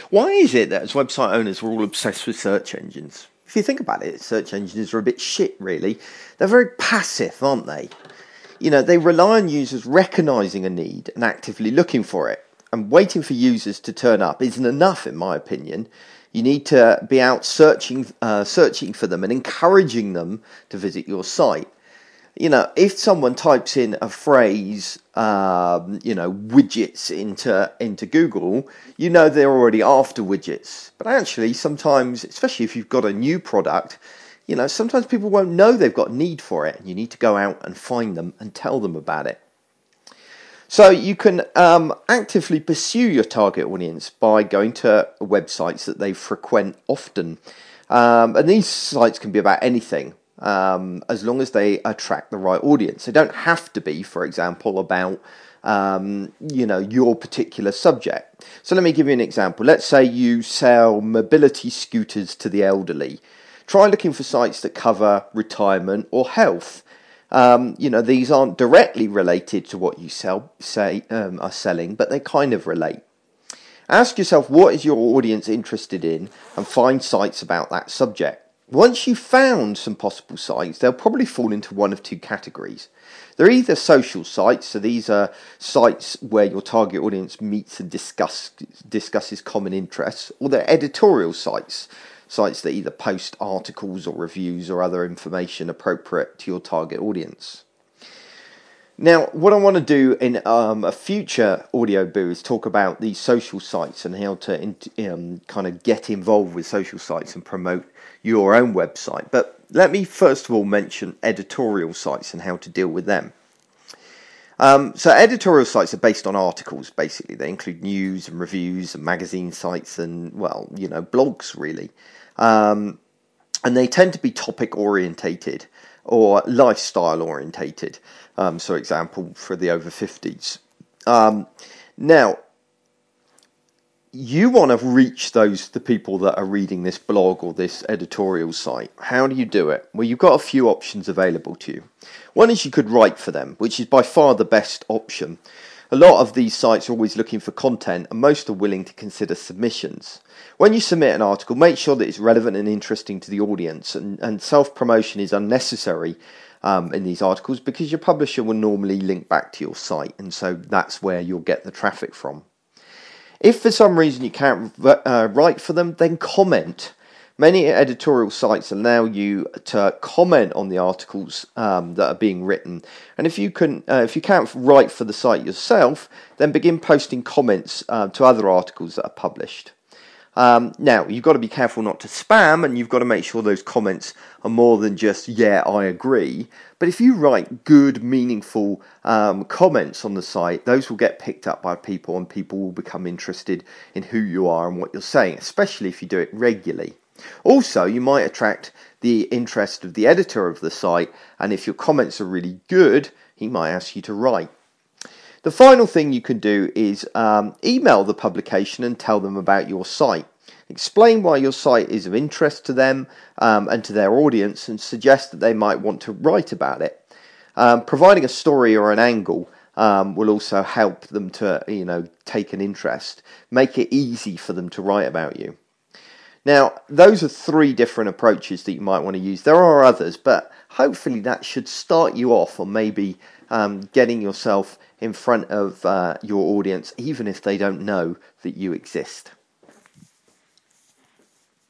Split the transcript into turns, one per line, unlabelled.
Why is it that as website owners we're all obsessed with search engines? If you think about it, search engines are a bit shit, really. They're very passive, aren't they? You know, they rely on users recognising a need and actively looking for it. And waiting for users to turn up isn't enough, in my opinion. You need to be out searching for them and encouraging them to visit your site. You know, if someone types in a phrase, widgets into Google, you know they're already after widgets. But actually, sometimes, especially if you've got a new product, you know, sometimes people won't know they've got a need for it, and you need to go out and find them and tell them about it. So you can actively pursue your target audience by going to websites that they frequent often. And these sites can be about anything, as long as they attract the right audience. They don't have to be, for example, about your particular subject. So let me give you an example. Let's say you sell mobility scooters to the elderly. Try looking for sites that cover retirement or health. These aren't directly related to what you are selling, but they kind of relate. Ask yourself, what is your audience interested in, and find sites about that subject. Once you've found some possible sites, they'll probably fall into one of two categories. They're either social sites, so these are sites where your target audience meets and discusses common interests, or they're editorial sites that either post articles or reviews or other information appropriate to your target audience. Now, what I want to do in a future audio boo is talk about these social sites and how to kind of get involved with social sites and promote your own website. But let me first of all mention editorial sites and how to deal with them. So editorial sites are based on articles, basically. They include news and reviews and magazine sites and, blogs, really. And they tend to be topic orientated or lifestyle orientated. So example for the over 50s. Now, you want to reach the people that are reading this blog or this editorial site. How do you do it? Well, you've got a few options available to you. One is you could write for them, which is by far the best option. A lot of these sites are always looking for content, and most are willing to consider submissions. When you submit an article, make sure that it's relevant and interesting to the audience, and self-promotion is unnecessary in these articles because your publisher will normally link back to your site, and so that's where you'll get the traffic from. If for some reason you can't write for them, then comment. Many editorial sites allow you to comment on the articles that are being written, and if you can't write for the site yourself, then begin posting comments to other articles that are published. Now, you've got to be careful not to spam, and you've got to make sure those comments are more than just, yeah, I agree. But if you write good, meaningful comments on the site, those will get picked up by people, and people will become interested in who you are and what you're saying, especially if you do it regularly. Also, you might attract the interest of the editor of the site, and if your comments are really good, he might ask you to write. The final thing you can do is email the publication and tell them about your site. Explain why your site is of interest to them and to their audience, and suggest that they might want to write about it. Providing a story or an angle will also help them to, take an interest, make it easy for them to write about you. Now, those are 3 different approaches that you might want to use. There are others, but hopefully that should start you off on maybe getting yourself in front of your audience, even if they don't know that you exist.